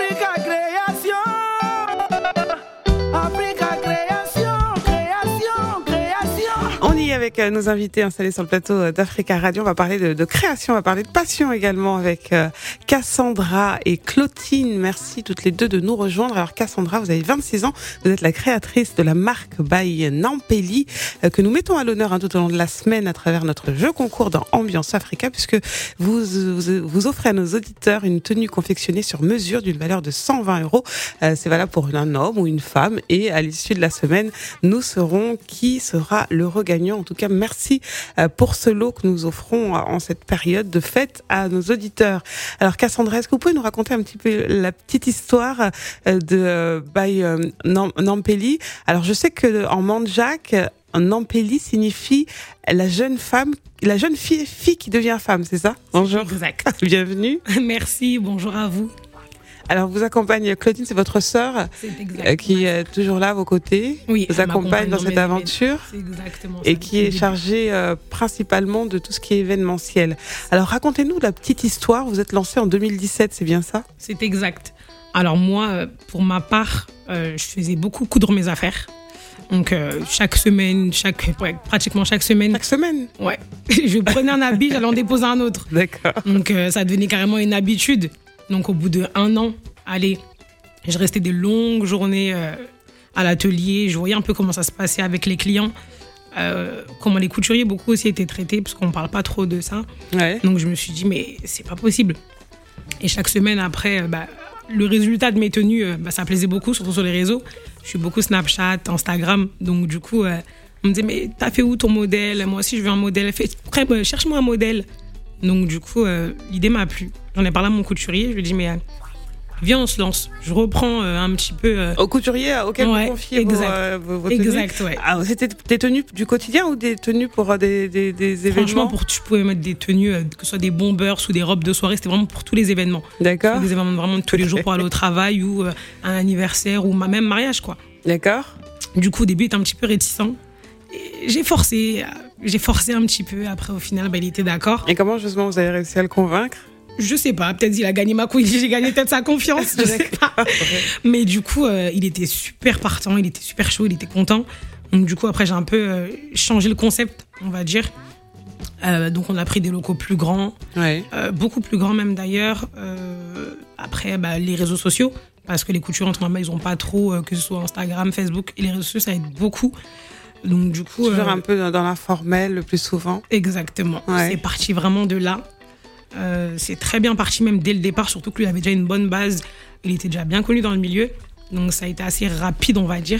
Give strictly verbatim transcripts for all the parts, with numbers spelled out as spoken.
Africa Création. Africa Création, création, création. On y est avec euh, nos invités installés sur le plateau d'Africa Radio. On va parler de, de création, on va parler de passion également avec euh, Cassandra et Clotilde. Merci toutes les deux de nous rejoindre. Alors Cassandra, vous avez vingt-six ans, vous êtes la créatrice de la marque by Nampeli euh, que nous mettons à l'honneur hein, tout au long de la semaine à travers notre jeu concours dans Ambiance Africa, puisque vous, vous, vous offrez à nos auditeurs une tenue confectionnée sur mesure d'une valeur de cent vingt euros. Euh, c'est valable pour un homme ou une femme, et à l'issue de la semaine, nous saurons qui sera l'heureux gagnant. En tout cas, merci pour ce lot que nous offrons en cette période de fête à nos auditeurs. Alors Cassandra, est-ce que vous pouvez nous raconter un petit peu la petite histoire de by Nampeli? Alors je sais que en mandjak, Nampeli signifie la jeune femme, la jeune fille, fille qui devient femme, c'est ça? Bonjour. Exact. Bienvenue. Merci, bonjour à vous. Alors, vous accompagne Claudine, c'est votre sœur euh, qui est toujours là à vos côtés. Oui, vous accompagne dans, dans cette aventure. C'est exactement et ça, qui est chargée euh, principalement de tout ce qui est événementiel. Alors, racontez-nous la petite histoire. Vous êtes lancée en deux mille dix-sept, c'est bien ça? C'est exact. Alors moi, pour ma part, euh, je faisais beaucoup coudre mes affaires. Donc euh, chaque semaine, chaque, ouais, pratiquement chaque semaine. Chaque semaine? Ouais. Je prenais un habit, j'allais en déposer un autre. D'accord. Donc euh, ça devenait carrément une habitude. Donc au bout de un an, allez, je restais des longues journées euh, à l'atelier. Je voyais un peu comment ça se passait avec les clients, euh, comment les couturiers beaucoup aussi étaient traités, parce qu'on ne parle pas trop de ça. Ouais. Donc je me suis dit, mais c'est pas possible. Et chaque semaine après, euh, bah, le résultat de mes tenues, euh, bah, ça plaisait beaucoup, surtout sur les réseaux. Je suis beaucoup Snapchat, Instagram. Donc du coup, euh, on me disait, mais t'as fait où ton modèle? Moi aussi, je veux un modèle. Fait, après, bah, cherche-moi un modèle. Donc du coup, euh, l'idée m'a plu. J'en ai parlé à mon couturier, je lui ai dit, mais euh, viens, on se lance. Je reprends euh, un petit peu... Euh... Au couturier auquel ouais, vous confiez exact. vos, euh, vos, vos tenues? Exact, ouais. Ah, c'était des tenues du quotidien ou des tenues pour euh, des, des, des événements? Franchement, pour, tu pouvais mettre des tenues, euh, que ce soit des bombers ou des robes de soirée, c'était vraiment pour tous les événements. D'accord. Des événements vraiment de tous les jours pour aller au travail ou euh, un anniversaire ou même mariage, quoi. D'accord. Du coup, au début, il était un petit peu réticent. Et j'ai forcé, j'ai forcé un petit peu. Après, au final, bah, il était d'accord. Et comment, justement, vous avez réussi à le convaincre? Je sais pas, peut-être il a gagné ma couille, j'ai gagné peut-être sa confiance, je sais pas. Mais du coup, euh, il était super partant, il était super chaud, il était content. Donc du coup, après, j'ai un peu euh, changé le concept, on va dire. Euh, donc on a pris des locaux plus grands, ouais. euh, beaucoup plus grands même d'ailleurs. Euh, après, bah, les réseaux sociaux, parce que les couturiers, en ils ont pas trop, euh, que ce soit Instagram, Facebook, et les réseaux sociaux, ça aide beaucoup. Donc du coup... Toujours euh, un peu dans l'informel le plus souvent. Exactement, ouais. C'est parti vraiment de là. Euh, c'est très bien parti même dès le départ, surtout que lui avait déjà une bonne base, il était déjà bien connu dans le milieu, donc ça a été assez rapide, on va dire.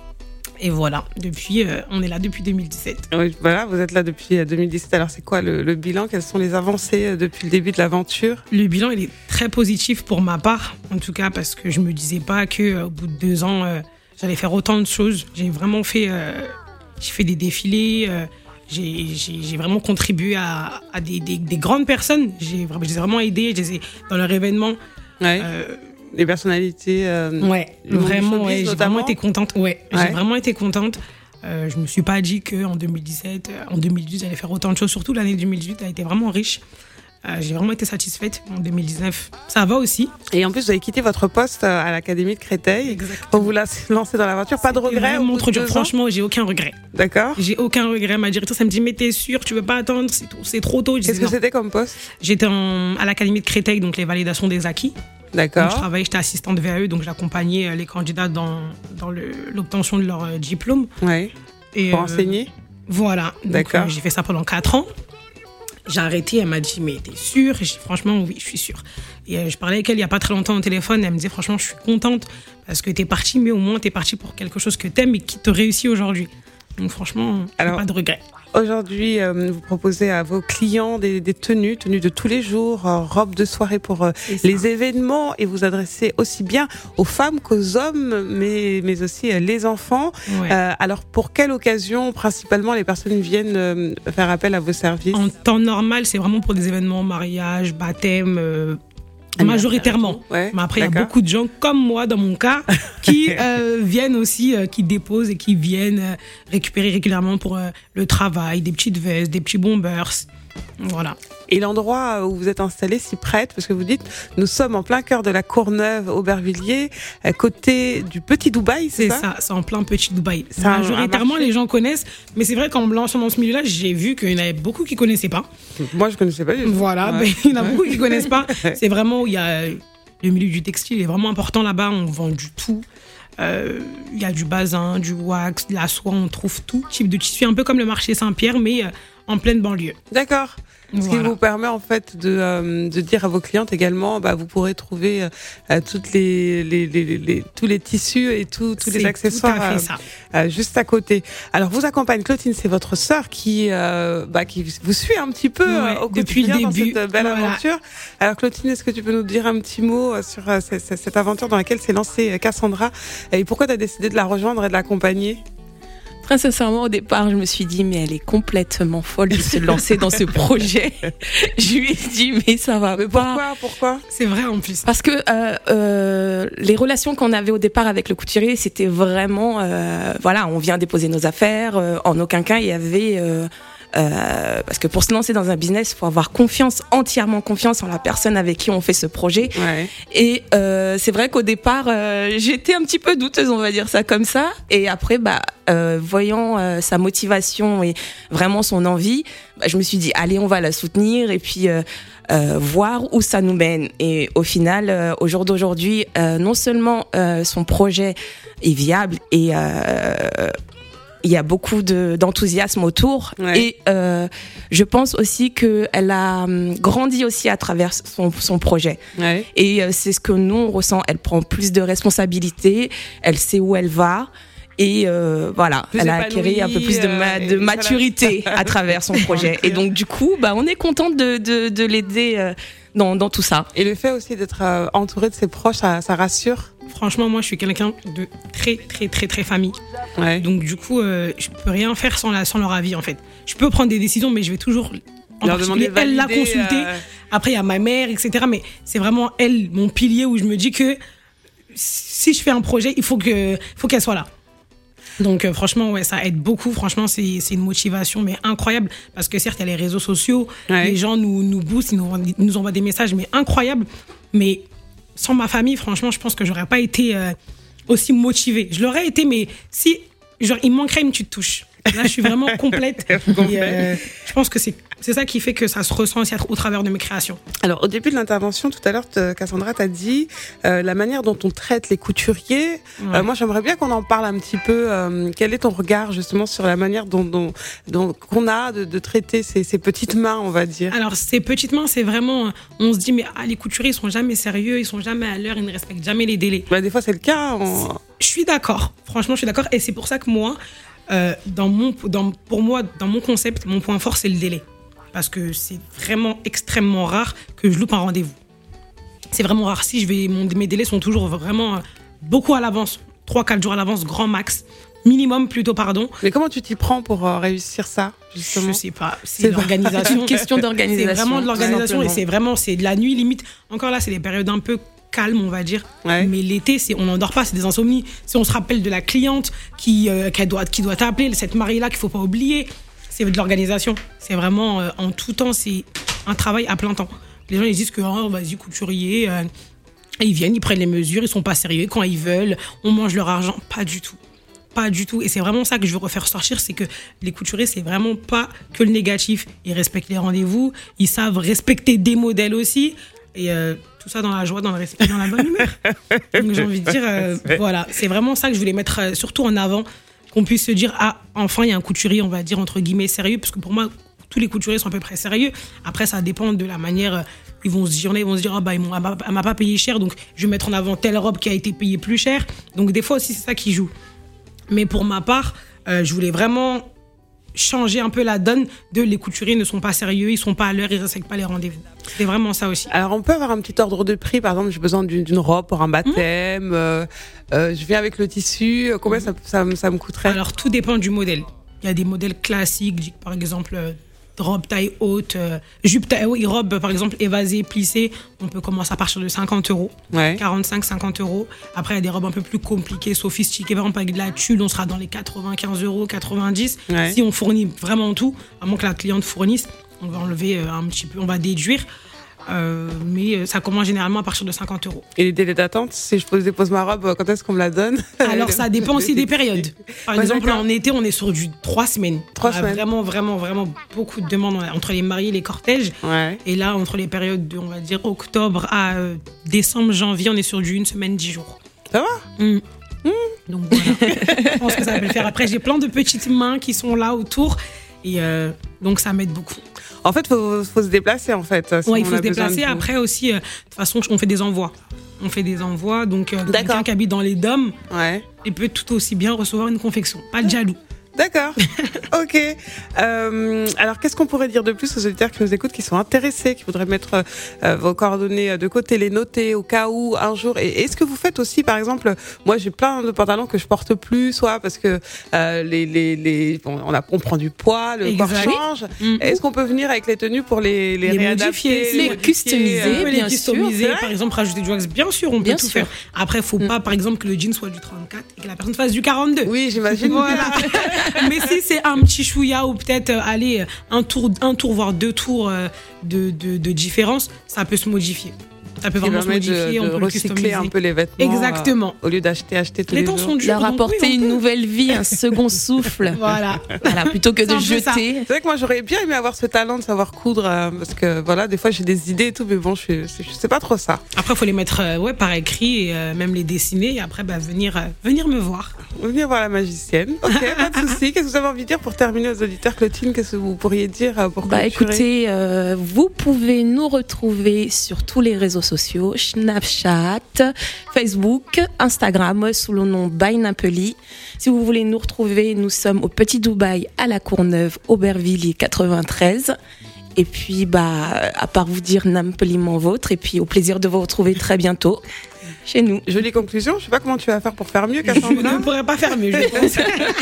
Et voilà, depuis, euh, on est là depuis deux mille dix-sept. Oui, voilà, vous êtes là depuis deux mille dix-sept. Alors c'est quoi le, le bilan? Quelles sont les avancées depuis le début de l'aventure? Le bilan, il est très positif pour ma part, en tout cas parce que je me disais pas que euh, au bout de deux ans, euh, j'allais faire autant de choses. J'ai vraiment fait, euh, j'ai fait des défilés. Euh, J'ai, j'ai, j'ai vraiment contribué à, à des, des, des grandes personnes. J'ai, je les ai vraiment aidées. Je les ai dans leur événement. Ouais. Euh, les personnalités. Euh, ouais, vraiment. Showbiz, Ouais, j'ai notamment. vraiment été contente. Ouais, ouais. J'ai vraiment été contente. Euh, je me suis pas dit qu'en deux mille dix-sept, en deux mille dix, j'allais faire autant de choses. Surtout l'année deux mille dix-huit a été vraiment riche. Euh, j'ai vraiment été satisfaite. En deux mille dix-neuf, ça va aussi. Et en plus, vous avez quitté votre poste à l'Académie de Créteil. Exactement. Pour vous lancer dans l'aventure. Pas de regret? Mon trop dur. Franchement, j'ai aucun regret. D'accord. J'ai aucun regret. Ma directrice, elle me dit, mais t'es sûre, tu veux pas attendre, c'est trop, c'est trop tôt. Je Qu'est-ce disais, que non. c'était comme poste? J'étais en, à l'Académie de Créteil, donc les validations des acquis. D'accord. Donc, je travaillais, j'étais assistante V A E, donc j'accompagnais les candidats dans, dans le, l'obtention de leur diplôme. Ouais. Et, pour euh, enseigner? Voilà. Donc, D'accord. Euh, j'ai fait ça pendant quatre ans. J'ai arrêté, elle m'a dit, mais t'es sûre? Et j'ai dit, franchement, oui, je suis sûre. Et euh, je parlais avec elle il n'y a pas très longtemps au téléphone, et elle me disait, franchement, je suis contente parce que t'es partie, mais au moins t'es partie pour quelque chose que t'aimes et qui te réussit aujourd'hui. Donc franchement, Alors, pas de regret. Aujourd'hui, euh, vous proposez à vos clients des, des tenues, tenues de tous les jours, euh, robes de soirée pour euh, les événements, et vous adressez aussi bien aux femmes qu'aux hommes, mais, mais aussi euh, les enfants. Ouais. Euh, alors, pour quelle occasion, principalement, les personnes viennent euh, faire appel à vos services? En temps normal, c'est vraiment pour des événements, mariage, baptême, euh, majoritairement. Ouais, mais après, il y a d'accord. beaucoup de gens, comme moi dans mon cas, qui euh, viennent aussi, euh, qui déposent et qui viennent euh, récupérer régulièrement pour euh, le travail, des petites vestes, des petits bombers. Voilà. Et l'endroit où vous êtes installé s'y prête, parce que vous dites, nous sommes en plein cœur de la Courneuve, Aubervilliers, à côté du Petit Dubaï, c'est, C'est ça, ça, c'est en plein Petit Dubaï. C'est un- Majoritairement, un marché. les gens connaissent, mais c'est vrai qu'en me lançant dans ce milieu-là, j'ai vu qu'il y en avait beaucoup qui connaissaient pas. Moi, je connaissais pas du tout. Voilà, Ouais. ben, il y en a beaucoup qui connaissent pas. C'est vraiment où il y a le milieu du textile est vraiment important là-bas. On vend du tout. Euh, Il y a du bazin, du wax, de la soie. On trouve tout type de tissu, un peu comme le marché Saint-Pierre, mais euh, en pleine banlieue. D'accord. Ce Voilà. qui vous permet en fait de, euh, de dire à vos clientes également, bah, vous pourrez trouver euh, toutes les, les, les, les, les- tous les tissus et tout, tous les C'est accessoires tout à fait euh, ça. euh, juste à côté. Alors vous accompagne Clotilde, c'est votre sœur qui, euh, bah, qui vous suit un petit peu Ouais, euh, au depuis le quotidien dans début. cette belle Voilà. aventure. Alors Clotilde, est-ce que tu peux nous dire un petit mot euh, sur euh, cette, cette- cette aventure dans laquelle s'est lancée euh, Cassandra et pourquoi tu as décidé de la rejoindre et de l'accompagner? Très sincèrement, au départ, je me suis dit, mais elle est complètement folle de se lancer dans ce projet. Je lui ai dit, mais ça va Mais pas. pourquoi Pourquoi C'est vrai en plus. Parce que euh, euh, les relations qu'on avait au départ avec le couturier, c'était vraiment, euh, voilà, on vient déposer nos affaires. Euh, en aucun cas, il y avait... Euh, euh, parce que pour se lancer dans un business, il faut avoir confiance, entièrement confiance en la personne avec qui on fait ce projet. Ouais. Et euh, c'est vrai qu'au départ, euh, j'étais un petit peu douteuse, on va dire ça comme ça. Et après, bah, euh, voyant euh, sa motivation et vraiment son envie, bah, je me suis dit, allez, on va la soutenir et puis euh, euh, voir où ça nous mène. Et au final, euh, au jour d'aujourd'hui, euh, non seulement euh, son projet est viable et euh, il y a beaucoup de, d'enthousiasme autour. Ouais. Et euh, je pense aussi qu'elle a hum, grandi aussi à travers son, son projet. Ouais. Et euh, c'est ce que nous, on ressent. Elle prend plus de responsabilités, elle sait où elle va. Et euh, voilà, Plus elle a épanouie, acquis un peu plus de, ma- euh, de et maturité à travers son projet. Et donc, du coup, bah, on est contente de, de, de l'aider euh, dans, dans tout ça. Et le fait aussi d'être euh, entouré de ses proches, ça, ça rassure. Franchement, moi, je suis quelqu'un de très, très, très, très famille. Ouais. Donc, du coup, euh, je peux rien faire sans, la, sans leur avis, en fait. Je peux prendre des décisions, mais je vais toujours, en Leur particulier, demander de elle la valider, consulter. euh, Après, il y a ma mère, et cetera. Mais c'est vraiment elle, mon pilier, où je me dis que si je fais un projet, il faut que, faut qu'elle soit là. Donc, euh, franchement, ouais, ça aide beaucoup. Franchement, c'est, c'est une motivation, mais incroyable. Parce que certes, il y a les réseaux sociaux, Ouais. les gens nous, nous boostent, ils nous, ils nous envoient des messages, mais incroyables. Mais sans ma famille, franchement, je pense que j'aurais pas été euh, aussi motivée. Je l'aurais été, mais si, genre, il me manquerait une petite touche. Là, je suis vraiment complète. Et, euh, je pense que c'est, c'est ça qui fait que ça se ressent aussi au travers de mes créations. Alors, au début de l'intervention, tout à l'heure, te- Cassandra t'a dit euh, la manière dont on traite les couturiers. Ouais. Euh, moi, j'aimerais bien qu'on en parle un petit peu. Euh, quel est ton regard, justement, sur la manière dont, dont, dont qu'on a de, de traiter ces, ces petites mains, on va dire. Alors, ces petites mains, c'est vraiment. On se dit, mais ah, les couturiers, ils sont jamais sérieux, ils sont jamais à l'heure, ils ne respectent jamais les délais. Bah, des fois, c'est le cas. on- Je suis d'accord. Franchement, je suis d'accord. Et c'est pour ça que moi, euh, dans mon, dans, pour moi, dans mon concept, mon point fort, c'est le délai. Parce que c'est vraiment extrêmement rare que je loupe un rendez-vous. C'est vraiment rare. Si je vais, mon, mes délais sont toujours vraiment euh, beaucoup à l'avance. trois quatre jours à l'avance, grand max. Minimum, plutôt, pardon. Mais comment tu t'y prends pour euh, réussir ça, justement? Je sais pas. C'est C'est l'organisation. Une question C'est d'organisation. vraiment de l'organisation tout et simplement. c'est vraiment, c'est de la nuit limite. Encore là, c'est des périodes un peu calmes, on va dire. Ouais. Mais l'été, c'est, on n'endort pas, c'est des insomnies. Si on se rappelle de la cliente qui, euh, qu'elle doit, qui doit t'appeler, cette mariée-là qu'il faut pas oublier, c'est de l'organisation. C'est vraiment, euh, en tout temps, c'est un travail à plein temps. Les gens, ils disent que, oh, vas-y, couturier, euh, ils viennent, ils prennent les mesures, ils sont pas sérieux quand ils veulent, on mange leur argent. Pas du tout. Pas du tout. Et c'est vraiment ça que je veux refaire sortir, c'est que les couturiers, c'est vraiment pas que le négatif. Ils respectent les rendez-vous, ils savent respecter des modèles aussi. Et euh, tout ça dans la joie, dans le respect, dans la bonne humeur. Donc j'ai envie de dire, euh, voilà, c'est vraiment ça que je voulais mettre euh, surtout en avant, qu'on puisse se dire, ah, enfin, il y a un couturier, on va dire, entre guillemets, sérieux, parce que pour moi, tous les couturiers sont à peu près sérieux. Après, ça dépend de la manière, euh, ils vont se dire, ils vont se dire, ah bah, ils m'ont, elle m'a- elle m'a pas payé cher, donc je vais mettre en avant telle robe qui a été payée plus cher. Donc des fois aussi, c'est ça qui joue. Mais pour ma part, euh, je voulais vraiment changer un peu la donne de les couturiers ne sont pas sérieux, ils sont pas à l'heure, ils respectent pas les rendez-vous. C'était vraiment ça aussi. Alors, on peut avoir un petit ordre de prix. Par exemple, j'ai besoin d'une, d'une robe pour un baptême. euh, euh, je viens avec le tissu. euh, Combien ça, ça, me- ça me coûterait? Alors tout dépend du modèle. Il y a des modèles classiques, par exemple euh, robe taille haute, euh, jupe taille haute, robe par exemple évasée, plissée, on peut commencer à partir de cinquante euros. Ouais. quarante-cinq cinquante euros. Après, il y a des robes un peu plus compliquées, sophistiquées, par exemple avec de la tulle, on sera dans les quatre-vingt-quinze euros, quatre-vingt-dix. Ouais. Si on fournit vraiment tout, à moins que la cliente fournisse, on va enlever euh, un petit peu, on va déduire. Euh, mais euh, ça commence généralement à partir de cinquante euros. Et les délais d'attente, si je pose, dépose ma robe, quand est-ce qu'on me la donne? Alors, ça dépend aussi des périodes. Par Ouais, exemple, d'accord. en été, on est sur du trois semaines. Trois on a semaines. Vraiment, vraiment, vraiment beaucoup de demandes entre les mariés et les cortèges. Ouais. Et là, entre les périodes de, on va dire, octobre à euh, décembre, janvier, on est sur du une semaine, dix jours. Ça va? Mm. Donc voilà, je pense que ça va le faire. Après, j'ai plein de petites mains qui sont là autour. Et euh, donc, ça m'aide beaucoup. En fait, faut, faut se déplacer, en fait. si Ouais, il on faut a se déplacer. besoin de vous. Après aussi, euh, de toute façon, on fait des envois. On fait des envois. Donc, euh, D'accord. quelqu'un qui habite dans les dômes, Ouais. il peut tout aussi bien recevoir une confection. Pas de jaloux. D'accord. Ok. Euh, alors, qu'est-ce qu'on pourrait dire de plus aux auditeurs qui nous écoutent, qui sont intéressés, qui voudraient mettre euh, vos coordonnées de côté, les noter au cas où un jour. Et est-ce que vous faites aussi, par exemple, moi j'ai plein de pantalons que je porte plus, soit parce que euh, les les les bon, on a on prend du poids, le corps Exact. change. Mhm. Est-ce qu'on peut venir avec les tenues pour les les, Les réadapter, modifier, les modifier, customiser, On peut les bien customiser, sûr. par exemple, rajouter du wax. Bien sûr, on peut Bien tout sûr. faire. Après, il faut Mm. pas, par exemple, que le jean soit du trente-quatre et que la personne fasse du quarante-deux. Oui, j'imagine. Voilà. Mais si c'est un petit chouïa ou peut-être euh, aller un tour, un tour voire deux tours euh, de, de, de différence, ça peut se modifier. Ça peut Qui vraiment se permet de, modifier, de on peut le recycler customiser. un peu les vêtements. Exactement. euh, au lieu d'acheter, acheter tous Les les, temps jours. sont durs. Leur donc apporter oui, on une peut. nouvelle vie, un second souffle. Voilà. Voilà, plutôt que C'est de un peu ça. jeter. C'est vrai que moi j'aurais bien aimé avoir ce talent de savoir coudre euh, parce que voilà des fois j'ai des idées et tout mais bon je suis je sais pas trop ça. Après, il faut les mettre euh, ouais, par écrit et euh, même les dessiner. Et après, bah, venir, euh, venir me voir. Venez voir la magicienne. Ok, pas de souci. Qu'est-ce que vous avez envie de dire pour terminer aux auditeurs, Clotilde? Qu'est-ce que vous pourriez dire euh, pour Bah clôturer? écoutez, euh, vous pouvez nous retrouver sur tous les réseaux sociaux, Snapchat, Facebook, Instagram, sous le nom By Napoli. Si vous voulez nous retrouver, nous sommes au Petit Dubaï, à la Courneuve, Aubervilliers quatre-vingt-treize. Et puis, bah, à part vous dire Napoli mon vôtre, et puis au plaisir de vous retrouver très bientôt chez nous. Jolie conclusion. Je sais pas comment tu vas faire pour faire mieux, Je Cassandra. ne pourrais pas faire mieux, je pense.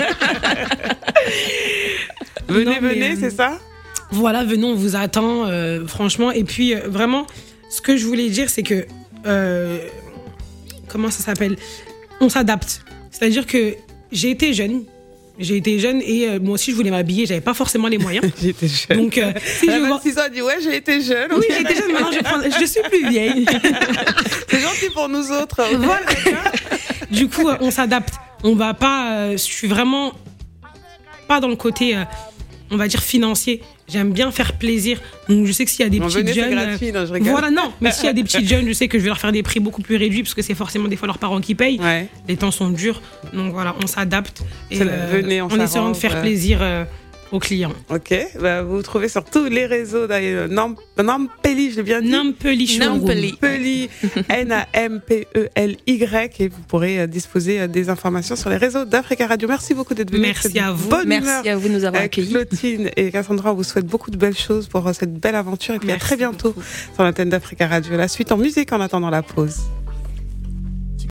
Venez, Non, mais, venez, euh, c'est ça. Voilà, venez, on vous attend, euh, franchement. Et puis, euh, vraiment, ce que je voulais dire, c'est que... euh, comment ça s'appelle? On s'adapte. C'est-à-dire que j'ai été jeune. J'ai été jeune et euh, moi aussi, je voulais m'habiller. J'avais pas forcément les moyens. J'étais jeune. Donc, euh, si je Elle a vois... vingt-six ans, elle dit ouais j'ai été jeune. Oui, Ok, j'ai été jeune, maintenant je, prends... je suis plus vieille. c'est gentil pour nous autres. Voilà. Du coup, euh, on s'adapte. On va pas... euh, je suis vraiment pas dans le côté... euh, on va dire financier. J'aime bien faire plaisir. Donc je sais que s'il y a des Bon, petites venez, c'est jeunes, gratuit, non, je rigole. voilà non. Mais s'il y a des petites jeunes, je sais que je vais leur faire des prix beaucoup plus réduits parce que c'est forcément des fois leurs parents qui payent. Ouais. Les temps sont durs, donc voilà, on s'adapte et C'est la- venez, on en essayant s'arrange, de faire euh. plaisir euh, aux clients. Ok. Bah, vous vous trouvez sur tous les réseaux d'ailleurs. Nam- Nampeli, je l'ai bien dit. Nampeli Showroom. Nampeli. Nampeli, N A M P E L Y, et vous pourrez euh, disposer euh, des informations sur les réseaux d'Africa Radio. Merci beaucoup d'être venus. Merci à vous. Bonne humeur. Merci à vous de nous avoir Avec accueillis. Clotilde et Cassandra, on vous souhaite beaucoup de belles choses pour euh, cette belle aventure et puis à Merci très bientôt beaucoup. sur l'antenne d'Africa Radio. La suite en musique en attendant la pause.